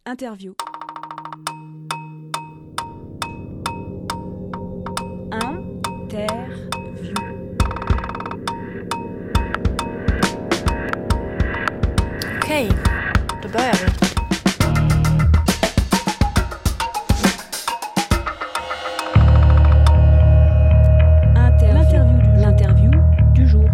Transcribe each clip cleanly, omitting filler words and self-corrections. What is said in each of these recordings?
Interview. Interview. Okej, då börjar vi. L'interview du jour.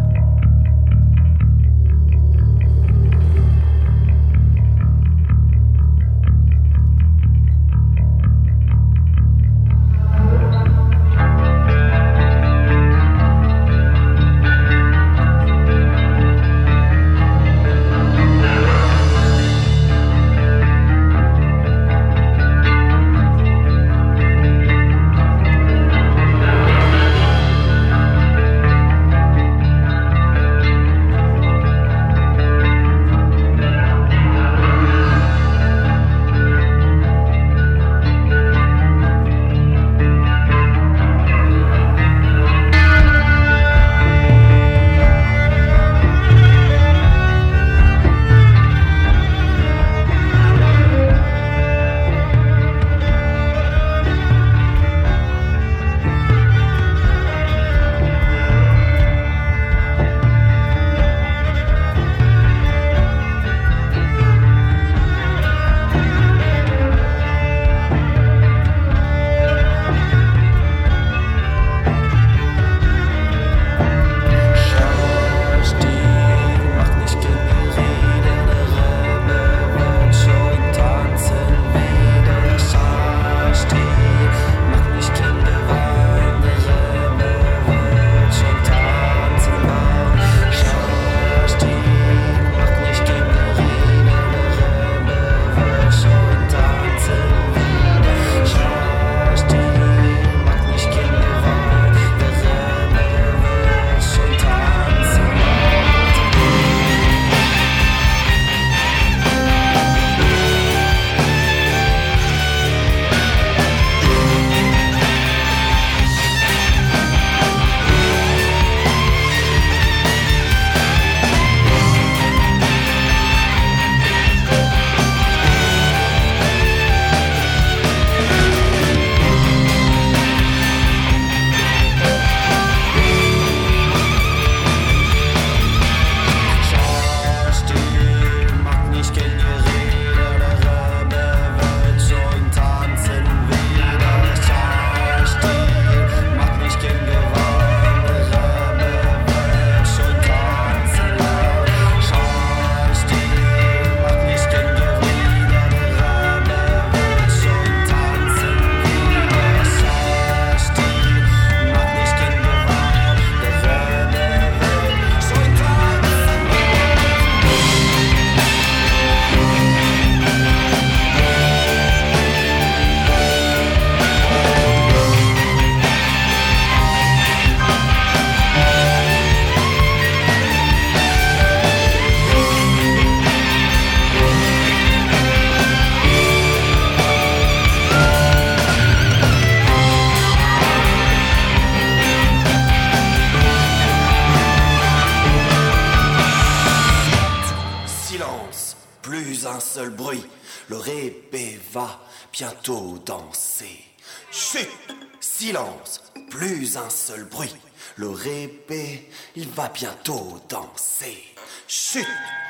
Plus un seul bruit, le répé va bientôt danser. Chut, silence, plus un seul bruit, le répé, il va bientôt danser. Chut,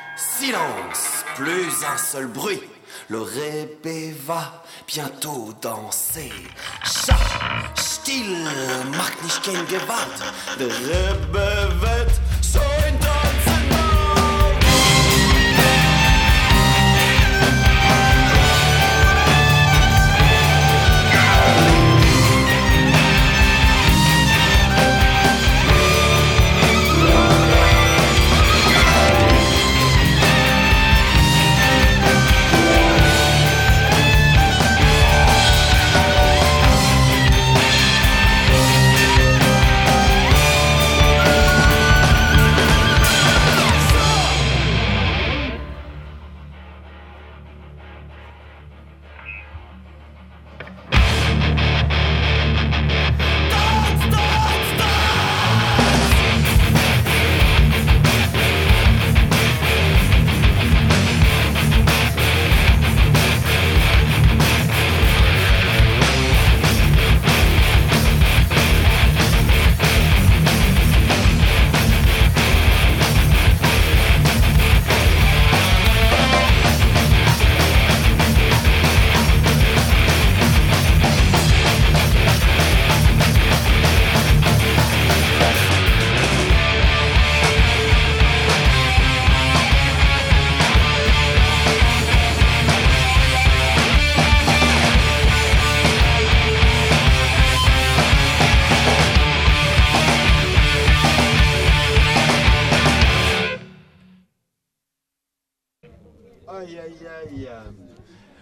silence, plus un seul bruit, le répé va bientôt danser. Schach, still, macht nicht kein Gewalt, der Rebe wird schon tanzen.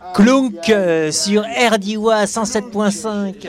Klunk sur RDIWA 107.5.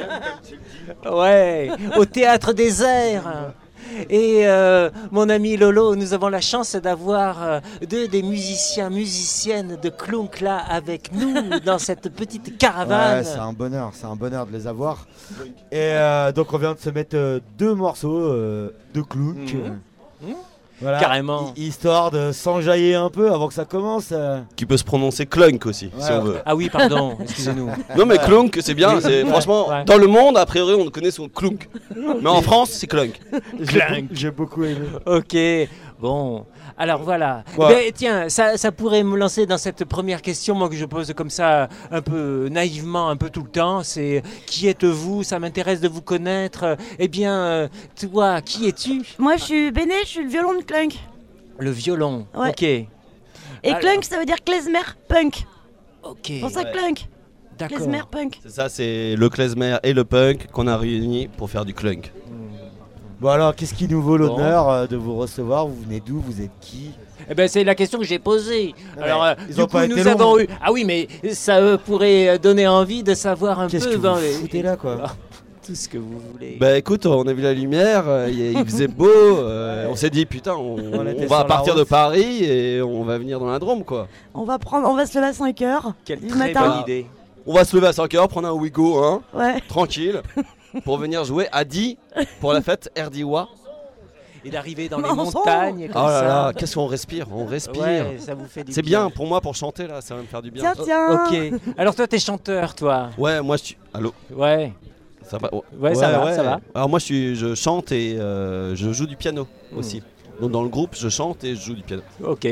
Ouais, au Théâtre des Airs. Et mon ami Lolo, nous avons la chance d'avoir deux des musiciennes de Klunk là avec nous dans cette petite caravane. Ouais, c'est un bonheur de les avoir. Et donc on vient de se mettre deux morceaux de Klunk. Voilà, carrément. Histoire de s'enjailler un peu avant que ça commence. Qui peut se prononcer Klunk aussi, si on veut. Ah oui, pardon, excusez-nous. Non mais Klunk, c'est bien, franchement, dans le monde, a priori, on connaît son Klunk. Mais en France, c'est Klunk. J'ai beaucoup aimé. Ok, bon. Alors voilà. Ouais. Ben, tiens, ça pourrait me lancer dans cette première question, moi que je pose comme ça, un peu naïvement, un peu tout le temps. C'est qui êtes-vous? Ça m'intéresse de vous connaître. Eh bien, toi, qui es-tu? Moi, je suis Béné, je suis le violon de Klunk. Le violon. Ouais. Ok. Et Alors- Klunk, ça veut dire klezmer punk. Ok. C'est pour ça Ouais. Klunk. D'accord. Klezmer punk. C'est ça, c'est le klezmer et le punk qu'on a réunis pour faire du Klunk. Bon alors, qu'est-ce qui nous vaut l'honneur de vous recevoir? Vous venez d'où? Vous êtes qui? Eh ben, c'est la question que j'ai posée. Ouais, Alors, ils du ont coup, pas été nous longs. avons eu. Ah oui, mais ça pourrait donner envie de savoir un Qu'est-ce peu. que vous foutez là, quoi? Tout ce que vous voulez. Bah écoute, on a vu la lumière, il faisait beau, on s'est dit putain, on était va sur la partir de route. Paris et on va venir dans la Drôme quoi. On va se lever à 5h Quelle du très matin. bonne idée. On va se lever à 5h, prendre un Ouigo, hein, Ouais. tranquille, pour venir jouer à 10 pour la fête RDIWA. Et d'arriver dans les Ensemble. montagnes. Oh Comme là ça. là, qu'est-ce qu'on respire, on respire. Ouais, ça vous fait du C'est bien pour moi pour chanter là, ça va me faire du bien. Tiens. Ok. Alors toi, t'es chanteur, toi. Ouais, moi je suis. Allô, Ouais. ça va Ouais, ça va, ça va. Alors moi je chante et je joue du piano aussi. Donc dans le groupe, je chante et je joue du piano. Ok.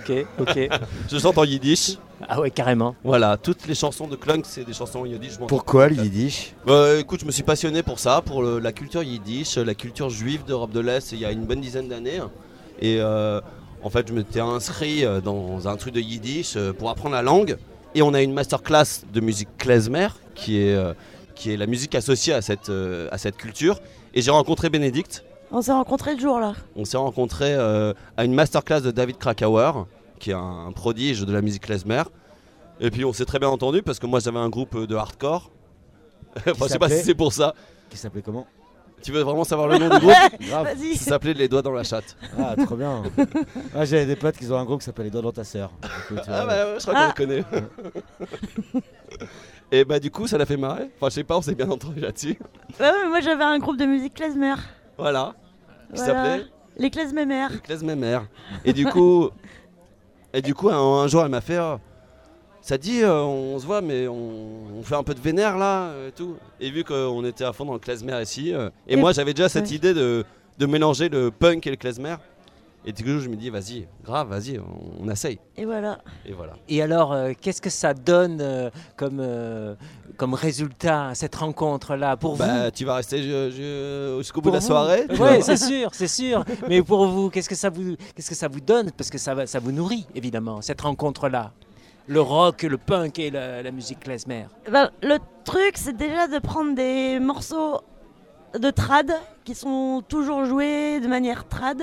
Je chante en yiddish. Ah ouais, carrément. Voilà, toutes les chansons de Klunk, c'est des chansons en yiddish. Je m'en Pourquoi fous. le yiddish? Écoute, je me suis passionné pour ça, pour la culture yiddish, la culture juive d'Europe de l'Est, il y a une bonne dizaine d'années. Et en fait, je m'étais inscrit dans un truc de yiddish pour apprendre la langue. Et on a une masterclass de musique klezmer, qui est la musique associée à cette culture. Et j'ai rencontré Bénédicte. On s'est rencontrés le jour là. On s'est rencontrés à une masterclass de David Krakauer, qui est un prodige de la musique klezmer. Et puis on s'est très bien entendu parce que moi j'avais un groupe de hardcore. Enfin, je sais pas si c'est pour ça. Qui s'appelait comment? Tu veux vraiment savoir le nom du groupe? Grave. Vas-y. Ça s'appelait Les Doigts dans la chatte. Ah, trop bien. Ah, j'avais des potes qui ont un groupe qui s'appelle Les Doigts dans ta sœur. Donc, tu vois, Ah bah ouais, je crois qu'on le connaît. Et bah du coup ça l'a fait marrer. Enfin je sais pas, on s'est bien entendu là-dessus. Ouais, mais moi j'avais un groupe de musique klezmer. Voilà. Qui Voilà. s'appelait Les klezmer. Klezmer. Et du coup un jour elle m'a fait ça dit on se voit mais on fait un peu de vénère là et tout. Et vu qu'on était à fond dans le klezmer ici et moi j'avais déjà cette idée de mélanger le punk et le klezmer. Et du coup je me dis vas-y, on essaye. Et voilà. Et voilà. Et alors, qu'est-ce que ça donne comme résultat, cette rencontre-là, pour Bah tu vas rester jusqu'au bout de la vous soirée. tu Oui, vois. c'est sûr. Mais pour vous, qu'est-ce que ça vous donne? Parce que ça vous nourrit, évidemment, cette rencontre-là. Le rock, le punk et la musique klezmer. Ben, le truc, c'est déjà de prendre des morceaux de trad qui sont toujours joués de manière trad.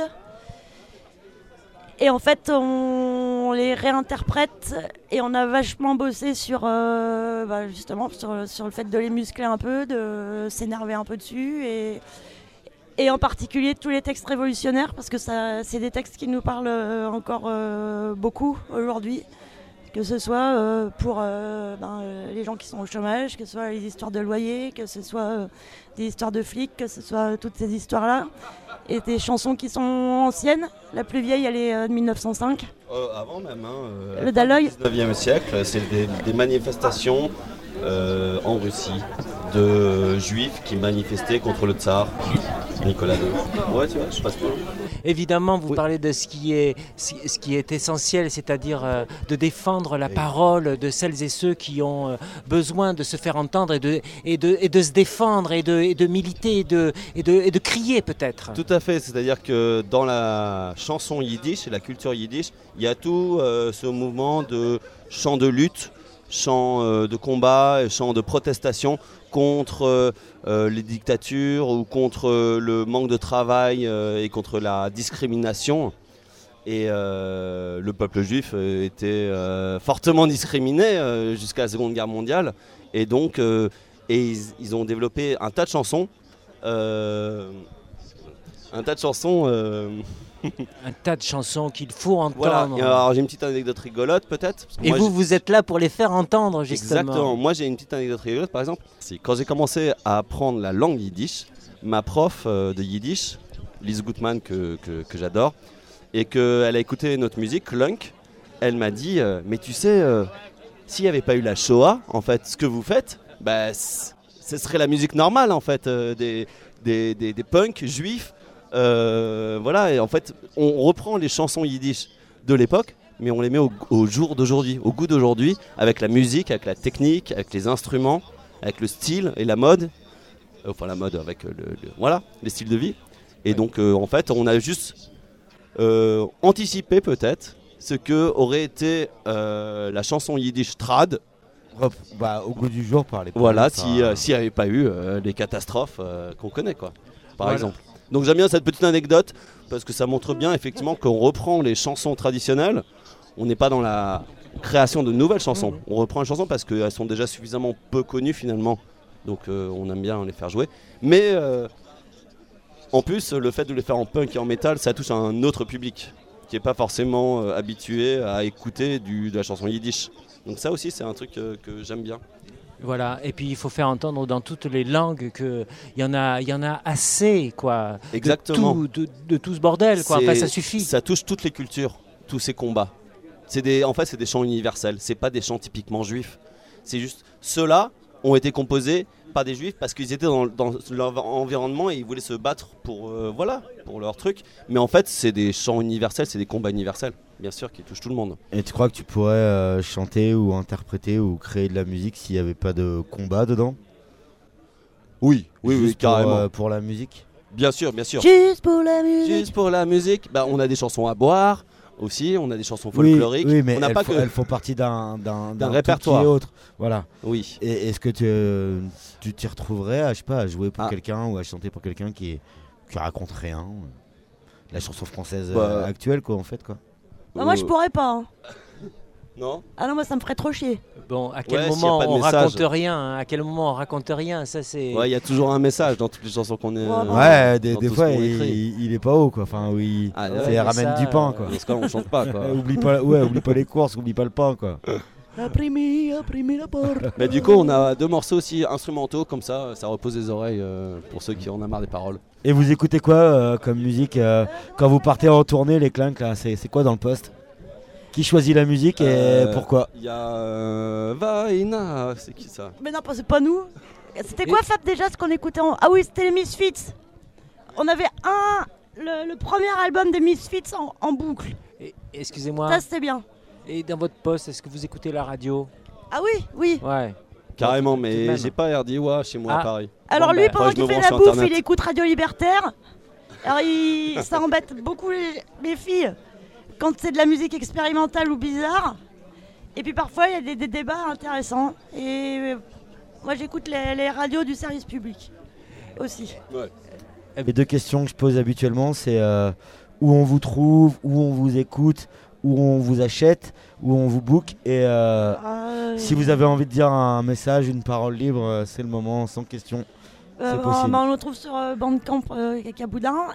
Et en fait, on les réinterprète et on a vachement bossé sur, justement, sur le fait de les muscler un peu, de s'énerver un peu dessus. Et en particulier tous les textes révolutionnaires, parce que c'est des textes qui nous parlent encore beaucoup aujourd'hui. Que ce soit pour les gens qui sont au chômage, que ce soit les histoires de loyer, que ce soit des histoires de flics, que ce soit toutes ces histoires-là. Et des chansons qui sont anciennes. La plus vieille, elle est de 1905. Avant même, Le Daloy. Au 19e siècle, c'est des manifestations en Russie de juifs qui manifestaient contre le tsar Nicolas II. Ouais, tu vois, je passe pas. Évidemment, vous parlez de ce qui est essentiel, c'est-à-dire de défendre la parole de celles et ceux qui ont besoin de se faire entendre et de se défendre et de militer et de crier peut-être. Tout à fait, c'est-à-dire que dans la chanson yiddish et la culture yiddish, il y a tout ce mouvement de chant de lutte, chant de combat, chant de protestation contre les dictatures ou contre le manque de travail et contre la discrimination. Et le peuple juif était fortement discriminé jusqu'à la Seconde Guerre mondiale. Et donc, ils ont développé un tas de chansons. Un tas de chansons qu'il faut entendre. Voilà. Alors j'ai une petite anecdote rigolote peut-être. Et vous êtes là pour les faire entendre justement. Exactement. Moi j'ai une petite anecdote rigolote par exemple. Quand j'ai commencé à apprendre la langue yiddish, ma prof de yiddish, Lise Gutmann que j'adore, et qu'elle a écouté notre musique, Klunk, elle m'a dit mais tu sais, s'il n'y avait pas eu la Shoah, en fait, ce que vous faites, ce serait la musique normale en fait, des punks juifs. Voilà, et en fait, on reprend les chansons yiddish de l'époque, mais on les met au jour d'aujourd'hui, au goût d'aujourd'hui, avec la musique, avec la technique, avec les instruments, avec le style et la mode. Enfin, la mode avec les styles de vie. Et donc, en fait, on a juste anticipé peut-être ce que aurait été la chanson yiddish trad. Au goût du jour par les. Voilà, s'il n'y avait pas eu les catastrophes qu'on connaît, quoi. Par exemple. Donc j'aime bien cette petite anecdote parce que ça montre bien effectivement qu'on reprend les chansons traditionnelles. On n'est pas dans la création de nouvelles chansons. On reprend les chansons parce qu'elles sont déjà suffisamment peu connues finalement. Donc on aime bien les faire jouer. Mais en plus, le fait de les faire en punk et en métal, ça touche à un autre public qui n'est pas forcément habitué à écouter de la chanson yiddish. Donc ça aussi, c'est un truc que j'aime bien. Voilà, et puis il faut faire entendre dans toutes les langues qu'il y en a assez, quoi. Exactement. De tout ce bordel, quoi. Enfin, ça suffit. Ça touche toutes les cultures, tous ces combats. En fait, c'est des chants universels, c'est pas des chants typiquement juifs. C'est juste, ceux-là ont été composés par des juifs parce qu'ils étaient dans leur environnement et ils voulaient se battre pour leur truc. Mais en fait, c'est des chants universels, c'est des combats universels, bien sûr, qui touchent tout le monde. Et tu crois que tu pourrais chanter ou interpréter ou créer de la musique s'il n'y avait pas de combat dedans ? Oui, carrément. Pour la musique ? Bien sûr, bien sûr. Juste pour la musique. Juste pour la musique. On a des chansons à boire aussi, on a des chansons folkloriques. Oui, mais elles font partie d'un répertoire. Autre. Voilà. Oui. Et est-ce que tu t'y retrouverais à jouer pour quelqu'un ou à chanter pour quelqu'un qui raconte rien, la chanson française actuelle, quoi, en fait, quoi. Moi, je pourrais pas. Hein. Non. Ah non, moi, ça me ferait trop chier. Bon, à quel moment on raconte rien, hein. À quel moment on raconte rien, ça c'est. Ouais, il y a toujours un message dans toutes les chansons qu'on est. Des fois, il est pas haut, quoi. Enfin, oui. Ramène du pain, quoi. Parce qu'on chante pas, quoi. oublie pas les courses, oublie pas le pain, quoi. Imprimé la porte. Mais du coup, on a 2 morceaux aussi instrumentaux, comme ça repose les oreilles pour ceux qui en ont marre des paroles. Et vous écoutez quoi comme musique quand vous partez en tournée, les Klunk, là, c'est quoi dans le poste ? Qui choisit la musique et pourquoi ? Il y a Vaina, c'est qui ça ? Mais non, c'est pas nous. C'était quoi, Fab, déjà, ce qu'on écoutait Ah oui, c'était les Misfits. On avait le premier album des Misfits en boucle. Excusez-moi. Ça, c'était bien. Et dans votre poste, est-ce que vous écoutez la radio ? Ah oui. Ouais. Carrément, mais j'ai pas RDIWA chez moi à Paris. Alors lui, pendant qu'il fait la bouffe, il écoute Radio Libertaire. Alors ça embête beaucoup les filles quand c'est de la musique expérimentale ou bizarre. Et puis parfois, il y a des débats intéressants. Et moi, j'écoute les radios du service public aussi. Ouais. Les 2 questions que je pose habituellement, c'est où on vous trouve, où on vous écoute, où on vous achète, où on vous book. Et si vous avez envie de dire un message, une parole libre, c'est le moment, sans question. C'est possible. On le trouve sur Bandcamp Cacaboudin.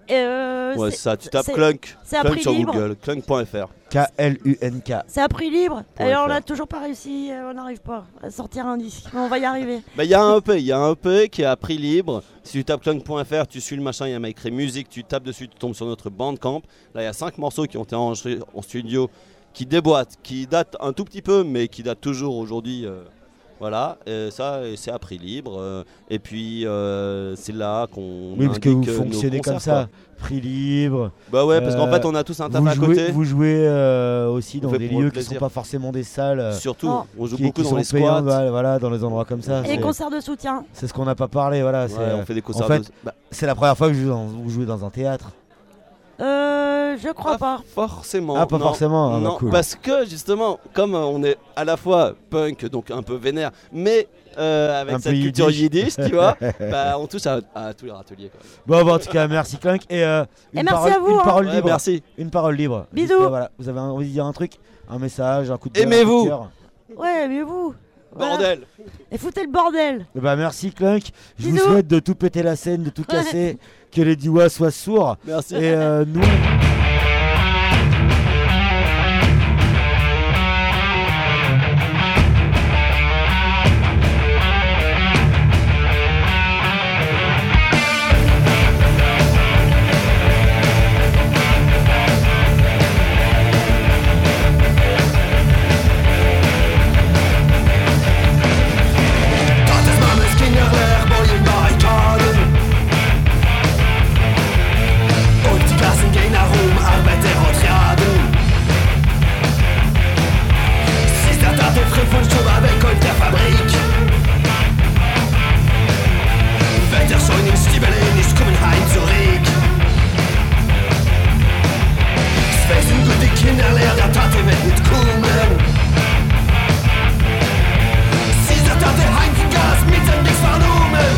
Ça, tu tapes Klunk. C'est à Klunk prix sur libre. Google, klunk.fr. Klunk. C'est à prix libre. Et on n'a toujours pas réussi, on n'arrive pas à sortir un disque. Mais on va y arriver. Il y a un EP qui est à prix libre. Si tu tapes klunk.fr, tu suis le machin, il y a écrit musique, tu tapes dessus, tu tombes sur notre Bandcamp. Là, il y a 5 morceaux qui ont été enregistrés en studio, qui déboîtent, qui datent un tout petit peu, mais qui datent toujours aujourd'hui. Voilà, ça c'est à prix libre. Et puis c'est là qu'on. Oui, parce que vous indique fonctionnez comme ça, prix libre. Bah ouais, parce qu'en fait on a tous un taf à côté. Vous jouez aussi dans des lieux qui ne sont pas forcément des salles. Surtout, on joue beaucoup dans les squats. squats. Voilà, dans les endroits comme ça. Et les concerts de soutien. C'est ce qu'on n'a pas parlé, voilà. On fait des concerts. En fait, c'est la première fois que vous jouez dans un théâtre. Je crois pas. Forcément. Ah, pas forcément. Ah, bah, Non, cool. parce que justement, comme on est à la fois punk, donc un peu vénère, mais avec Un cette peu culture yiddish. yiddish, tu vois, bah, on touche à tous les râteliers. Quoi. Bon, en tout cas, merci Clunk. Et, une merci parole, à vous, Une hein. parole Ouais, libre. merci. Une parole libre. Bisous. Juste, voilà. Vous avez envie de dire un truc, un message, un coup de gueule, Aimez-vous. un coup de cœur. Ouais, mais vous. Voilà. Bordel. Et foutez le bordel. Eh ben, merci Clunk. Je vous Bisous. souhaite de tout péter la scène, de tout casser, que les Diois soient sourds. Merci. Et nous. Gottes Mannes Kinderlehr, Bojen Barrikaden. Und die Klassen gehen nach Rom, Arbeiter und Triaden. C'est certain, t'es frais von Sturm avec Gold der Fabrik. Wetter schon in Stiebeln, ich kommen heim zurück. Es wechseln gute Kinderlehr, der Tate wird mit kommen. Dat de Heinzengas mit dem nichts vernommen.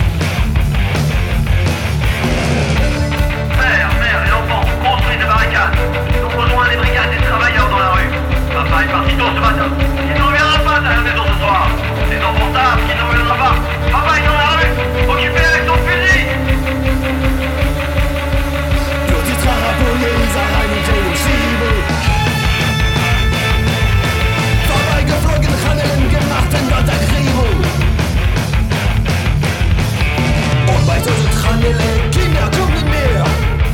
Mère et l'enfant, construisent des barricades. Ils ont rejoint les brigades des travailleurs dans la rue. Papa est parti tôt ce matin. Il ne reviendra pas à la maison ce soir. Les enfants savent qu'il ne reviendra pas. Papa est dans la rue, occupé avec son fusil. Durch die Traraboje dieser Reinigte und Schiebe. Vorbeigeflogen, Handeln gemacht in Untergriebung. Und bei solchen Handeln, Kinder kommen mehr.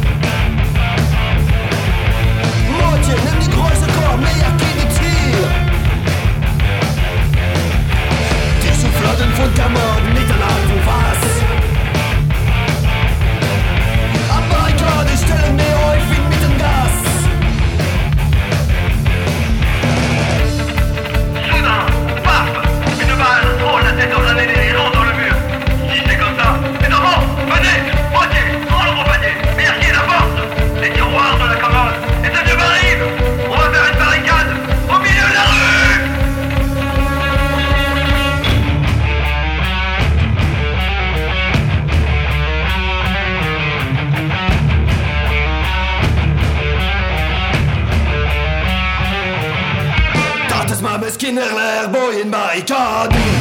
Mordchen, nimm die große Korb, mehr keine Tier. Die Schubladen von Kammern, nicht an Alten was. Am Barrikade stellen wir euch wie mit dem Gas. Soudain, paf, une balle frôle la tête d'un aîné et rentre dans le mur. Si c'est comme ça, les enfants, venez, moitié, dans le gros panier, vérifiez la porte, les tiroirs de la commode, et ce vieux baril. On va faire une barricade au milieu de la rue. Dat is maar Kinderlehr, Bojen Barrikaden.